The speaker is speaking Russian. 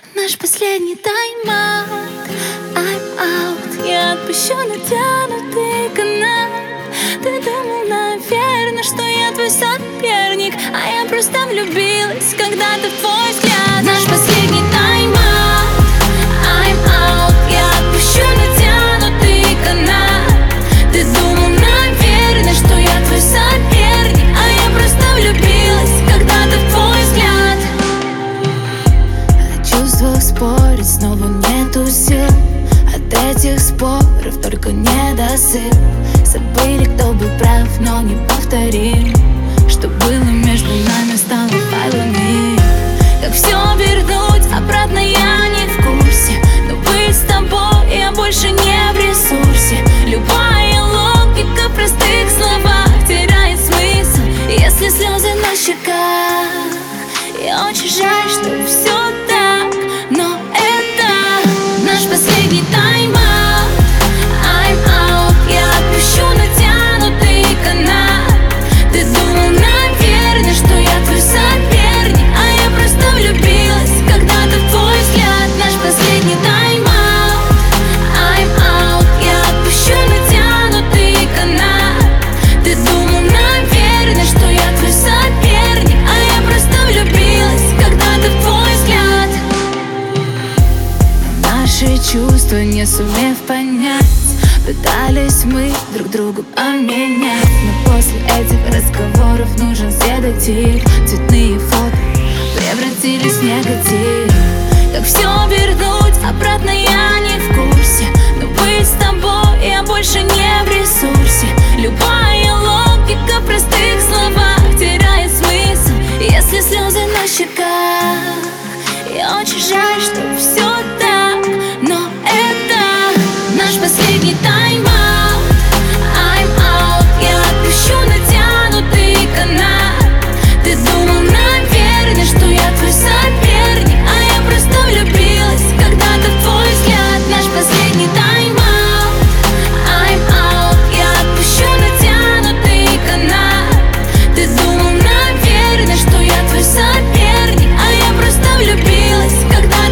Наш последний тайм-аут, I'm out. Я отпущу натянутый канат. Ты думал, наверное, что я твой соперник, а я просто влюбилась когда-то в твой взгляд. Наш последний тайм-аут, I'm out. Я отпущу натянутый канат. Ты думал, наверное, что я твой соперник, а я просто влюбилась когда-то в твой взгляд. От чувствах спорить снова нету сил. От этих споров только недосып. Забыли, кто был прав, но не повторим. Что было между нами, стало файлами. Как все вернуть обратно, я не в курсе. Но быть с тобой я больше не в ресурсе. Любая логика в простых словах теряет смысл, если слезы на щеках. Я очень жаль, что все так, но это наш последний тайм-аут. I'm out. Я отпущу натянутый канат. Ты думал, наверное, что я твой соперник, а я просто влюбилась когда-то в твой взгляд. Наш последний тайм-аут, I'm out. Я отпущу натянутый канат. Ты думал, наверное, что я твой соперник, а я просто влюбилась когда-то в твой взгляд. Но наши чувства, не сумев понять, пытались мы друг другу поменять. Но после этих разговоров нужен седатив. Цветные фото превратились в негатив. Как все вернуть обратно, я не в курсе. Но быть с тобой я больше не в ресурсе. Любая логика в простых словах теряет смысл, если слезы на щеках. Я очень жаль, что все так, но это наш последний тайм-аут. I'm out. Я отпущу натянутый канат. Ты думал, наверное, что я твой соперник, а я просто влюбилась когда-то в твой взгляд. Наш последний тайм-аут, I'm out. Я отпущу натянутый канат. Ты думал, наверное, что я твой соперник, а я просто влюбилась когда-то